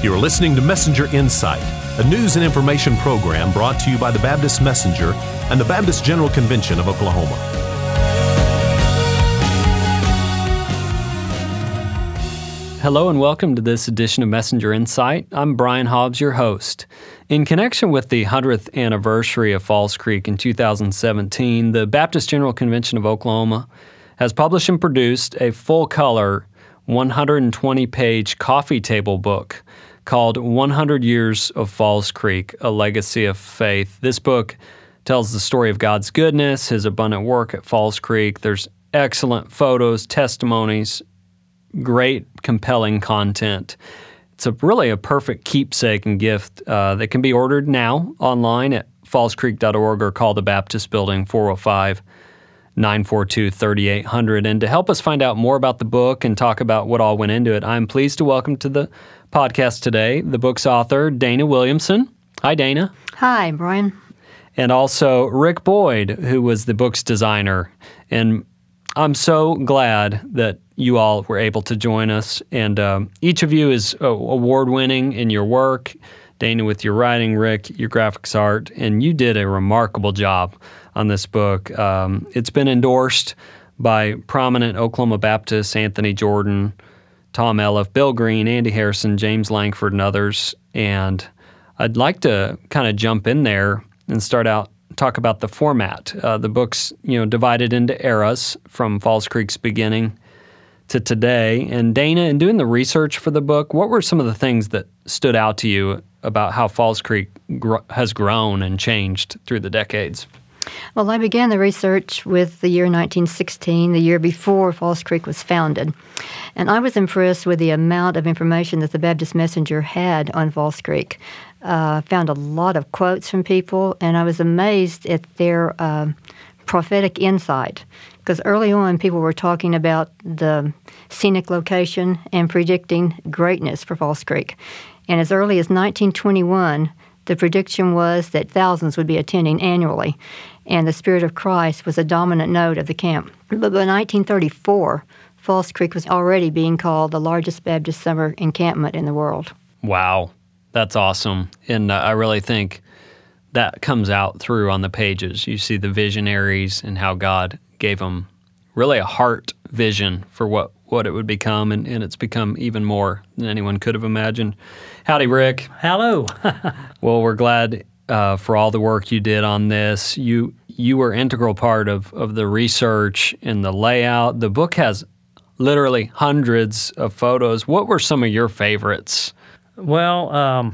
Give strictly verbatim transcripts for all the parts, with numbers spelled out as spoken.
You are listening to Messenger Insight, a news and information program brought to you by the Baptist Messenger and the Baptist General Convention of Oklahoma. Hello and welcome to this edition of Messenger Insight. I'm Brian Hobbs, your host. In connection with the hundredth anniversary of Falls Creek in two thousand seventeen, the Baptist General Convention of Oklahoma has published and produced a full-color, one hundred twenty page coffee table book called one hundred Years of Falls Creek, A Legacy of Faith. This book tells the story of God's goodness, His abundant work at Falls Creek. There's excellent photos, testimonies, great, compelling content. It's a really a perfect keepsake and gift uh, that can be ordered now online at falls creek dot org or call the Baptist Building four oh five, nine four two, three eight zero zero. And to help us find out more about the book and talk about what all went into it, I'm pleased to welcome to the podcast today the book's author, Dana Williamson. Hi, Dana. Hi, Brian. And also Rick Boyd, who was the book's designer. And I'm so glad that you all were able to join us. And um, each of you is uh, award-winning in your work. Dana with your writing, Rick, your graphics art, and you did a remarkable job on this book. Um, it's been endorsed by prominent Oklahoma Baptists, Anthony Jordan, Tom Elliff, Bill Green, Andy Harrison, James Langford, and others. And I'd like to kind of jump in there and start out talk about the format. Uh, the book's, you know, divided into eras from Falls Creek's beginning to today. And Dana, in doing the research for the book, what were some of the things that stood out to you about how Falls Creek gr- has grown and changed through the decades? Well, I began the research with the year nineteen sixteen, the year before Falls Creek was founded. And I was impressed with the amount of information that the Baptist Messenger had on Falls Creek. I uh, found a lot of quotes from people, and I was amazed at their uh, prophetic insight. Because early on, people were talking about the scenic location and predicting greatness for Falls Creek. And as early as nineteen twenty-one, the prediction was that thousands would be attending annually, and the Spirit of Christ was a dominant note of the camp. But by nineteen thirty-four, Falls Creek was already being called the largest Baptist summer encampment in the world. Wow, that's awesome. And uh, I really think that comes out through on the pages. You see the visionaries and how God gave them really a heart vision for what, what it would become, and, and it's become even more than anyone could have imagined. Howdy, Rick. Hello. Well, we're glad uh, for all the work you did on this. You you were integral part of, of the research and the layout. The book has literally hundreds of photos. What were some of your favorites? Well, um,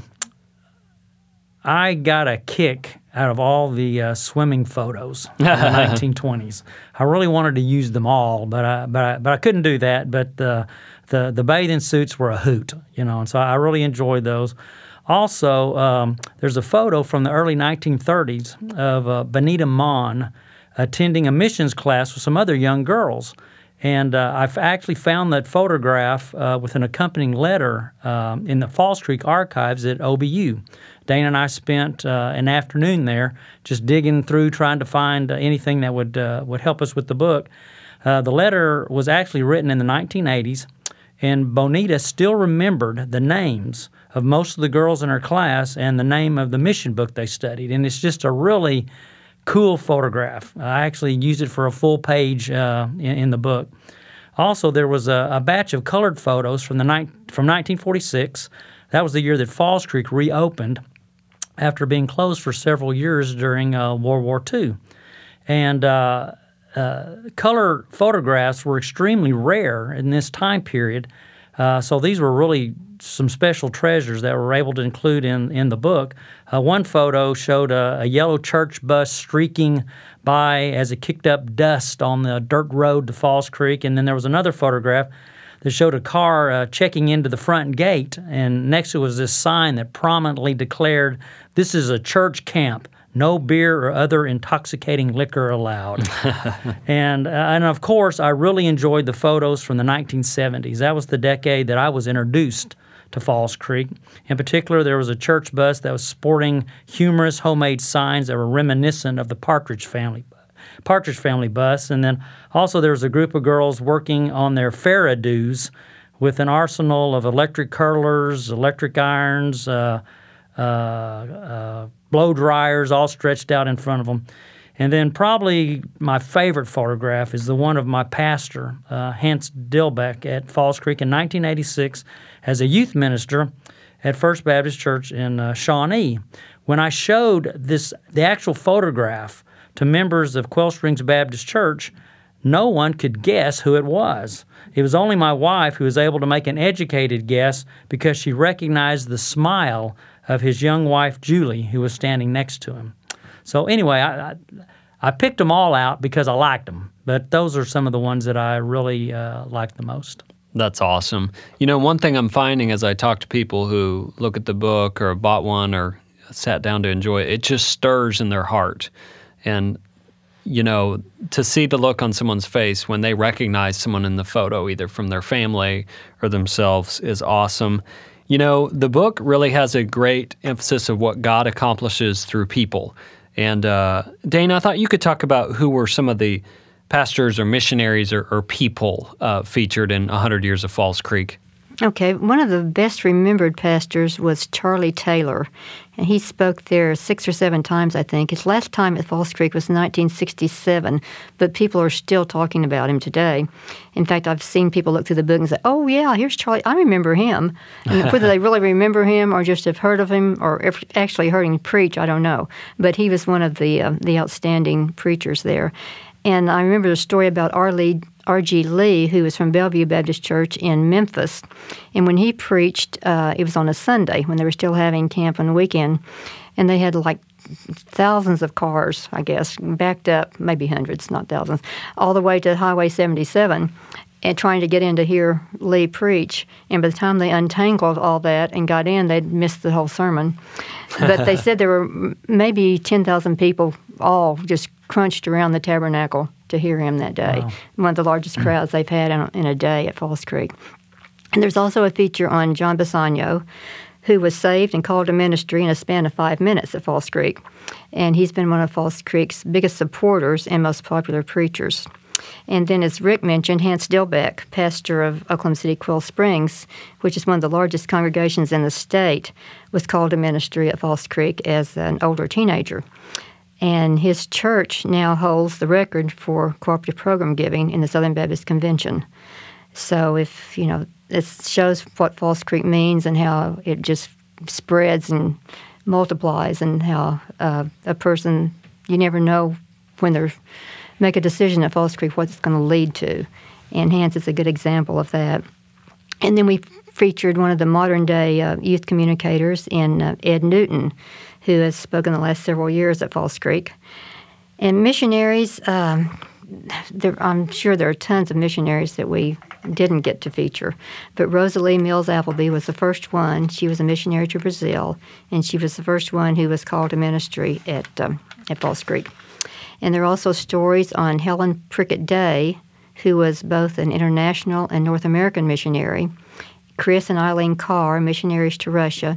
I got a kick out of all the uh, swimming photos in the nineteen twenties. I really wanted to use them all, but I, but I, but I couldn't do that. But the the the bathing suits were a hoot, you know, and so I really enjoyed those. Also, um, there's a photo from the early nineteen thirties of uh, Benita Mon attending a missions class with some other young girls. And uh, I've actually found that photograph uh, with an accompanying letter um, in the Falls Creek archives at O B U. Dana and I spent uh, an afternoon there just digging through, trying to find uh, anything that would uh, would help us with the book. Uh, the letter was actually written in the nineteen eighties, and Bonita still remembered the names of most of the girls in her class and the name of the mission book they studied. And it's just a really cool photograph. I actually used it for a full page uh, in, in the book. Also, there was a, a batch of colored photos from the ni- from nineteen forty-six. That was the year that Falls Creek reopened after being closed for several years during uh, World War Two. And uh, uh, color photographs were extremely rare in this time period. Uh, so these were really some special treasures that we're able to include in, in the book. Uh, one photo showed a, a yellow church bus streaking by as it kicked up dust on the dirt road to Falls Creek. And then there was another photograph that showed a car uh, checking into the front gate, and next to it was this sign that prominently declared, "This is a church camp. No beer or other intoxicating liquor allowed." and uh, and of course, I really enjoyed the photos from the nineteen seventies. That was the decade that I was introduced to Falls Creek. In particular, there was a church bus that was sporting humorous homemade signs that were reminiscent of the Partridge Family Partridge Family bus. And then also there was a group of girls working on their Farradoos with an arsenal of electric curlers, electric irons, uh, uh, uh, blow dryers, all stretched out in front of them. And then probably my favorite photograph is the one of my pastor, uh, Hans Dilbeck, at Falls Creek in nineteen eighty-six as a youth minister at First Baptist Church in uh, Shawnee. When I showed this, the actual photograph to members of Quail Springs Baptist Church, no one could guess who it was. It was only my wife who was able to make an educated guess because she recognized the smile of his young wife, Julie, who was standing next to him. So anyway, I, I, I picked them all out because I liked them, but those are some of the ones that I really uh, liked the most. That's awesome. You know, one thing I'm finding as I talk to people who look at the book or bought one or sat down to enjoy it, it just stirs in their heart. And you know, to see the look on someone's face when they recognize someone in the photo, either from their family or themselves, is awesome. You know, the book really has a great emphasis of what God accomplishes through people. And uh, Dana, I thought you could talk about who were some of the pastors or missionaries or, or people uh, featured in one hundred Years of Falls Creek. Okay, one of the best remembered pastors was Charlie Taylor, and he spoke there six or seven times, I think. His last time at Falls Creek was nineteen sixty-seven, but people are still talking about him today. In fact, I've seen people look through the book and say, oh, yeah, here's Charlie. I remember him. And whether they really remember him or just have heard of him or if actually heard him preach, I don't know. But he was one of the, uh, the outstanding preachers there. And I remember the story about R. Lee, R G Lee, who was from Bellevue Baptist Church in Memphis. And when he preached, uh, it was on a Sunday when they were still having camp on the weekend. And they had like thousands of cars, I guess, backed up, maybe hundreds, not thousands, all the way to Highway seventy-seven and trying to get in to hear Lee preach. And by the time they untangled all that and got in, they'd missed the whole sermon. But they said there were maybe ten thousand people all just crunched around the tabernacle to hear him that day. Wow. One of the largest crowds they've had in a, in a day at Falls Creek. And there's also a feature on John Bassanio, who was saved and called to ministry in a span of five minutes at Falls Creek. And he's been one of Falls Creek's biggest supporters and most popular preachers. And then, as Rick mentioned, Hans Dilbeck, pastor of Oklahoma City Quail Springs, which is one of the largest congregations in the state, was called to ministry at Falls Creek as an older teenager. And his church now holds the record for cooperative program giving in the Southern Baptist Convention. So if, you know, it shows what Falls Creek means and how it just spreads and multiplies and how uh, a person, you never know when they make a decision at Falls Creek what it's going to lead to. And Hans is a good example of that. And then we featured one of the modern-day uh, youth communicators in uh, Ed Newton, who has spoken the last several years at Falls Creek. And missionaries, um, there, I'm sure there are tons of missionaries that we didn't get to feature. But Rosalie Mills Appleby was the first one. She was a missionary to Brazil, and she was the first one who was called to ministry at, um, at Falls Creek. And there are also stories on Helen Prickett Day, who was both an international and North American missionary, Chris and Eileen Carr, missionaries to Russia,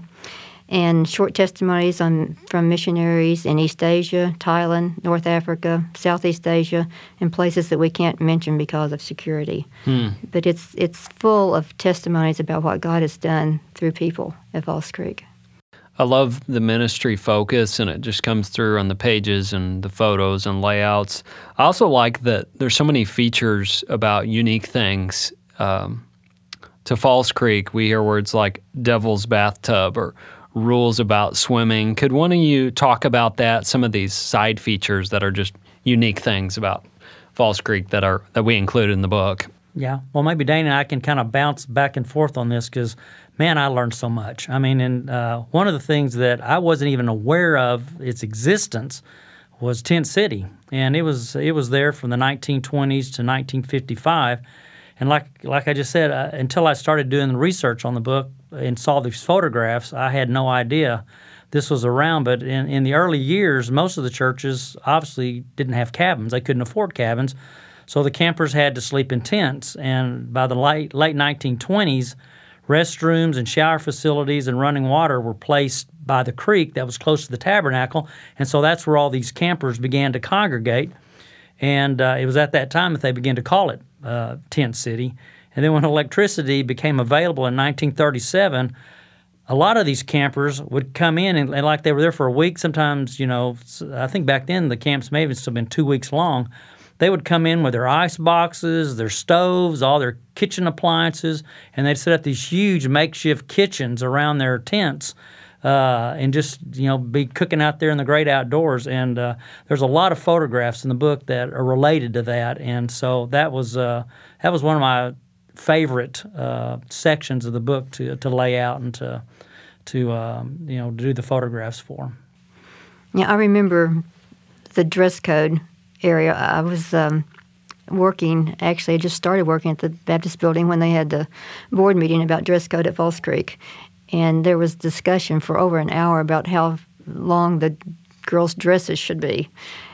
and short testimonies on from missionaries in East Asia, Thailand, North Africa, Southeast Asia, and places that we can't mention because of security. Hmm. But it's it's full of testimonies about what God has done through people at Falls Creek. I love the ministry focus, and it just comes through on the pages and the photos and layouts. I also like that there's so many features about unique things. Um, to Falls Creek, we hear words like devil's bathtub or rules about swimming. Could one of you talk about that, some of these side features that are just unique things about Falls Creek that are that we included in the book? Yeah. Well, maybe Dana and I can kind of bounce back and forth on this because, man, I learned so much. I mean, and uh, one of the things that I wasn't even aware of its existence was Tent City. And it was it was there from the nineteen twenties to nineteen fifty-five. And like like I just said, uh, until I started doing the research on the book and saw these photographs, I had no idea this was around. But in, in the early years, most of the churches obviously didn't have cabins. They couldn't afford cabins. So the campers had to sleep in tents. And by the late, late nineteen twenties, restrooms and shower facilities and running water were placed by the creek that was close to the tabernacle. And so that's where all these campers began to congregate. And uh, it was at that time that they began to call it uh, Tent City. And then when electricity became available in nineteen thirty-seven, a lot of these campers would come in and, and like they were there for a week. Sometimes, you know, I think back then the camps may have still been two weeks long. They would come in with their ice boxes, their stoves, all their kitchen appliances, and they'd set up these huge makeshift kitchens around their tents uh, and just, you know, be cooking out there in the great outdoors. And uh, there's a lot of photographs in the book that are related to that. And so that was uh, that was one of my favorite uh, sections of the book to to lay out and to to um, you know do the photographs for. Yeah, I remember the dress code area. I was um, working, actually I just started working at the Baptist building when they had the board meeting about dress code at Falls Creek. And there was discussion for over an hour about how long the girls' dresses should be.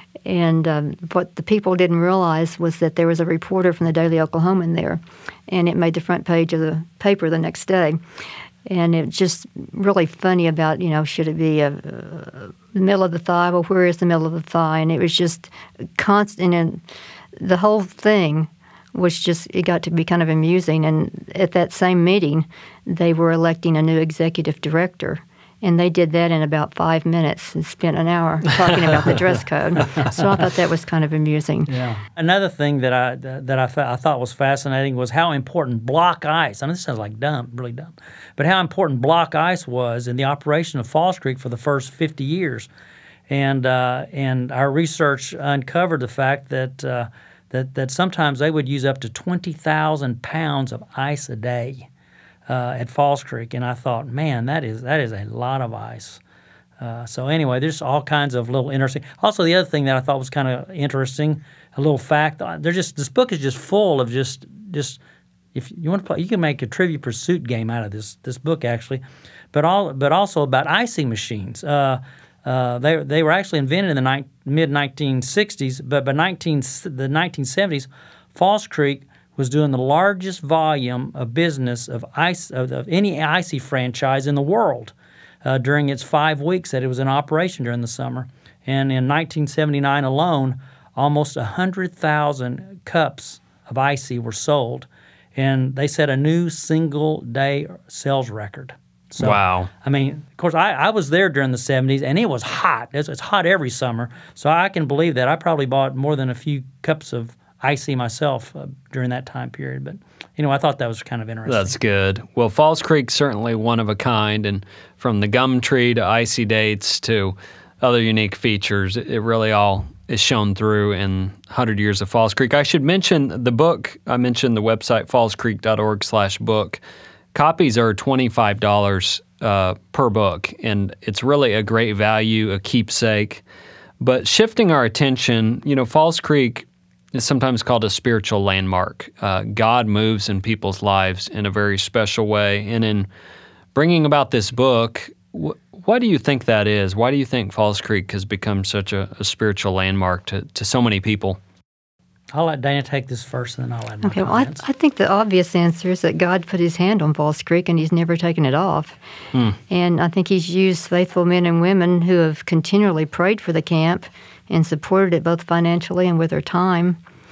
And um, what the people didn't realize was that there was a reporter from the Daily Oklahoman there, and it made the front page of the paper the next day. And it's just really funny about, you know, should it be a, a, the middle of the thigh? Well, where is the middle of the thigh? And it was just constant. And the whole thing was just, it got to be kind of amusing. And at that same meeting, they were electing a new executive director. And they did that in about five minutes and spent an hour talking about the dress code. So I thought that was kind of amusing. Yeah. Another thing that I that I, th- I thought was fascinating was how important block ice. I mean, this sounds like dumb, really dumb, but how important block ice was in the operation of Falls Creek for the first fifty years. And uh, and our research uncovered the fact that uh, that that sometimes they would use up to twenty thousand pounds of ice a day. Uh, at Falls Creek, and I thought, man, that is that is a lot of ice. Uh, so anyway, there's all kinds of little interesting. Also, the other thing that I thought was kind of interesting, a little fact. They're just this book is just full of just just if you want to play, you can make a Trivia Pursuit game out of this this book actually, but all but also about icing machines. Uh, uh, they they were actually invented in the ni- mid nineteen sixties, but by nineteen the nineteen seventies, Falls Creek was doing the largest volume of business of ice of, of any icy franchise in the world uh, during its five weeks that it was in operation during the summer. And in nineteen seventy-nine alone, almost one hundred thousand cups of icy were sold, and they set a new single-day sales record. So, wow. I mean, of course, I, I was there during the seventies, and it was hot. It's, it's hot every summer, so I can believe that. I probably bought more than a few cups of icy myself uh, during that time period. But, you know, I thought that was kind of interesting. That's good. Well, Falls Creek's certainly one of a kind, and from the gum tree to icy dates to other unique features, it really all is shown through in one hundred Years of Falls Creek. I should mention the book. I mentioned the website, fallscreek.org slash book. Copies are twenty-five dollars uh, per book, and it's really a great value, a keepsake. But shifting our attention, you know, Falls Creek is sometimes called a spiritual landmark. Uh, God moves in people's lives in a very special way. And in bringing about this book, wh- why do you think that is? Why do you think Falls Creek has become such a, a spiritual landmark to, to so many people? I'll let Dana take this first, and then I'll add my Okay, well, I, comments. I think the obvious answer is that God put his hand on Falls Creek, and he's never taken it off. Hmm. And I think he's used faithful men and women who have continually prayed for the camp and supported it both financially and with their time.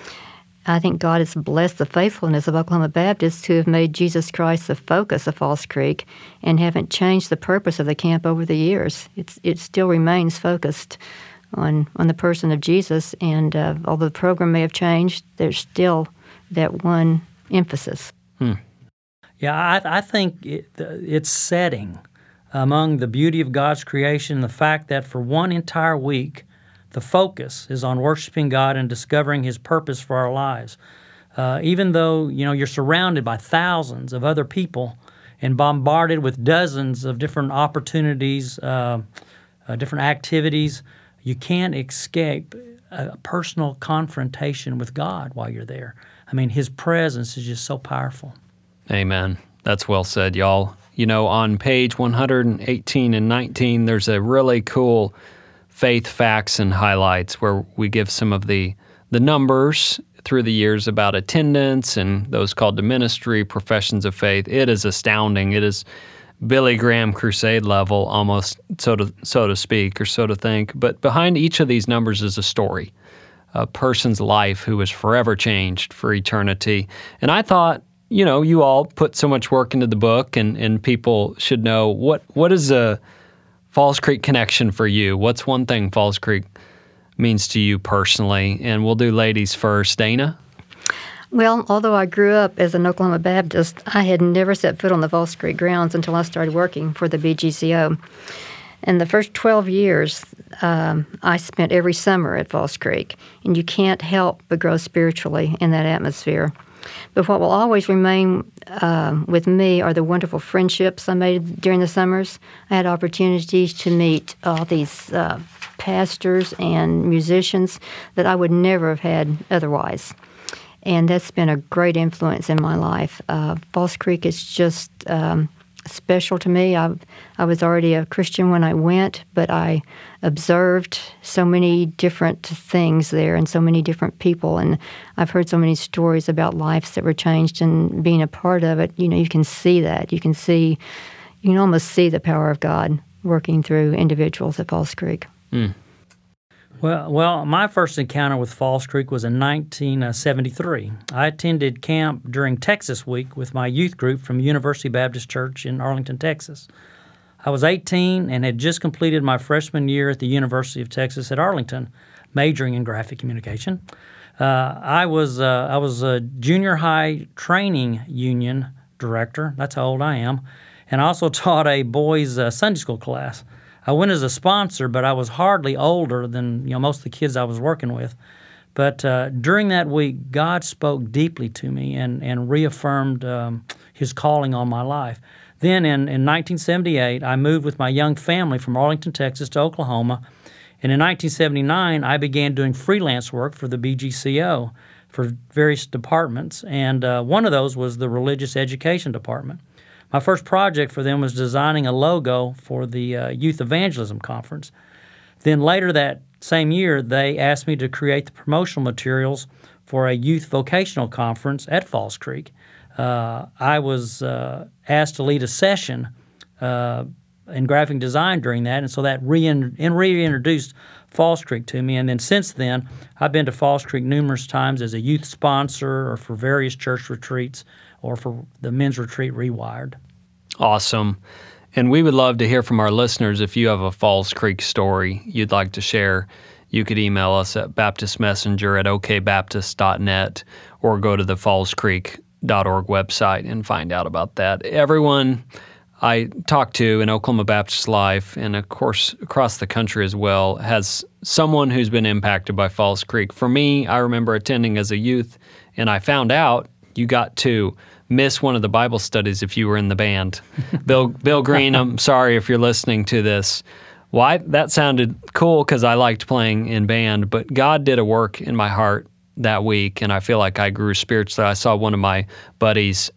I think God has blessed the faithfulness of Oklahoma Baptists who have made Jesus Christ the focus of Falls Creek and haven't changed the purpose of the camp over the years. It's, it still remains focused on, on the person of Jesus, and uh, although the program may have changed, there's still that one emphasis. Hmm. Yeah, I, I think it, it's setting among the beauty of God's creation, the fact that for one entire week, the focus is on worshiping God and discovering His purpose for our lives. Uh, even though, you know, you're surrounded by thousands of other people and bombarded with dozens of different opportunities, uh, uh, different activities, you can't escape a personal confrontation with God while you're there. I mean, His presence is just so powerful. Amen. That's well said, y'all. You know, on page one hundred eighteen and nineteen, there's a really cool faith facts and highlights where we give some of the the numbers through the years about attendance and those called to ministry, professions of faith. It is astounding. It is Billy Graham crusade level almost, so to so to speak, or so to think. But behind each of these numbers is a story, a person's life who is forever changed for eternity. And I thought you know, you all put so much work into the book, and, and people should know, what what is a Falls Creek connection for you? What's one thing Falls Creek means to you personally? And we'll do ladies first. Dana? Well, although I grew up as an Oklahoma Baptist, I had never set foot on the Falls Creek grounds until I started working for the B G C O. And the first twelve years, um, I spent every summer at Falls Creek, and you can't help but grow spiritually in that atmosphere. But what will always remain uh, with me are the wonderful friendships I made during the summers. I had opportunities to meet all these uh, pastors and musicians that I would never have had otherwise. And that's been a great influence in my life. Uh, Falls Creek is just um, special to me. I, I was already a Christian when I went, but I observed so many different things there and so many different people. And I've heard so many stories about lives that were changed, and being a part of it, you know, you can see that. You can see, you can almost see the power of God working through individuals at Falls Creek. Mm. Well, well, my first encounter with Falls Creek was in nineteen seventy-three. I attended camp during Texas Week with my youth group from University Baptist Church in Arlington, Texas. I was eighteen and had just completed my freshman year at the University of Texas at Arlington, majoring in graphic communication. Uh, I was uh, I was a junior high training union director. That's how old I am. And I also taught a boys' uh, Sunday school class. I went as a sponsor, but I was hardly older than you know most of the kids I was working with. But uh, during that week, God spoke deeply to me and, and reaffirmed um, His calling on my life. Then in, in nineteen seventy-eight, I moved with my young family from Arlington, Texas to Oklahoma. And in nineteen seventy-nine, I began doing freelance work for the B G C O for various departments. And uh, one of those was the Religious Education Department. My first project for them was designing a logo for the uh, Youth Evangelism Conference. Then later that same year, they asked me to create the promotional materials for a youth vocational conference at Falls Creek. Uh, I was uh, asked to lead a session uh, in graphic design during that, and so that rein- reintroduced Falls Creek to me. And then since then, I've been to Falls Creek numerous times as a youth sponsor or for various church retreats or for the men's retreat Rewired. Awesome. And we would love to hear from our listeners. If you have a Falls Creek story you'd like to share, you could email us at baptist messenger at o k baptist dot net or go to the falls creek dot org website and find out about that. Everyone I talk to in Oklahoma Baptist life, and of course across the country as well, has someone who's been impacted by Falls Creek. For me, I remember attending as a youth, and I found out you got to miss one of the Bible studies if you were in the band. Bill Bill Green, I'm sorry if you're listening to this. Why? That sounded cool because I liked playing in band, but God did a work in my heart that week, and I feel like I grew spiritually. I saw one of my buddies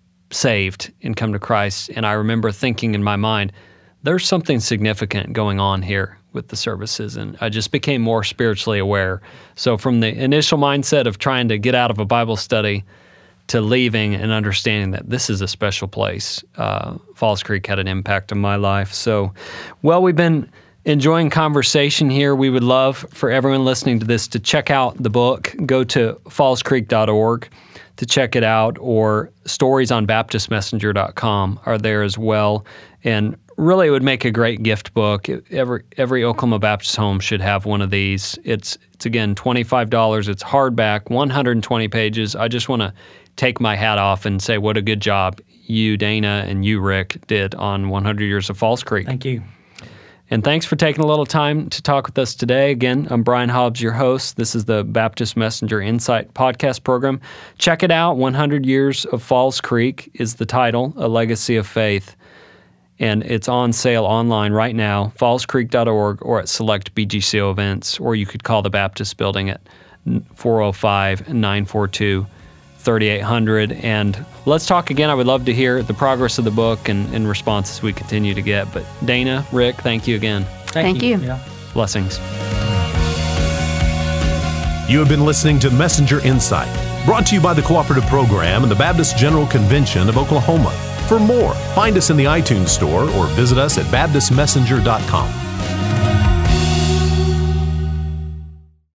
saved and come to Christ, and I remember thinking in my mind, there's something significant going on here with the services, and I just became more spiritually aware. So from the initial mindset of trying to get out of a Bible study to leaving and understanding that this is a special place, uh, Falls Creek had an impact on my life. So, well, we've been enjoying conversation here. We would love for everyone listening to this to check out the book. Go to falls creek dot org to check it out, or stories on baptist messenger dot com are there as well. And really, it would make a great gift book. Every every Oklahoma Baptist home should have one of these. It's, it's again, twenty-five dollars. It's hardback, one hundred twenty pages. I just want to take my hat off and say what a good job you, Dana, and you, Rick, did on one hundred Years of Falls Creek. Thank you. And thanks for taking a little time to talk with us today. Again, I'm Brian Hobbs, your host. This is the Baptist Messenger Insight podcast program. Check it out. one hundred Years of Falls Creek is the title, A Legacy of Faith. And it's on sale online right now, falls creek dot org, or at select B G C O events, or you could call the Baptist Building at four oh five, nine four two, thirty-eight hundred. And let's talk again. I would love to hear the progress of the book and, and responses we continue to get. But Dana, Rick, thank you again. Thank, thank you. you. Yeah. Blessings. You have been listening to Messenger Insight, brought to you by the Cooperative Program and the Baptist General Convention of Oklahoma. For more, find us in the iTunes Store or visit us at baptist messenger dot com.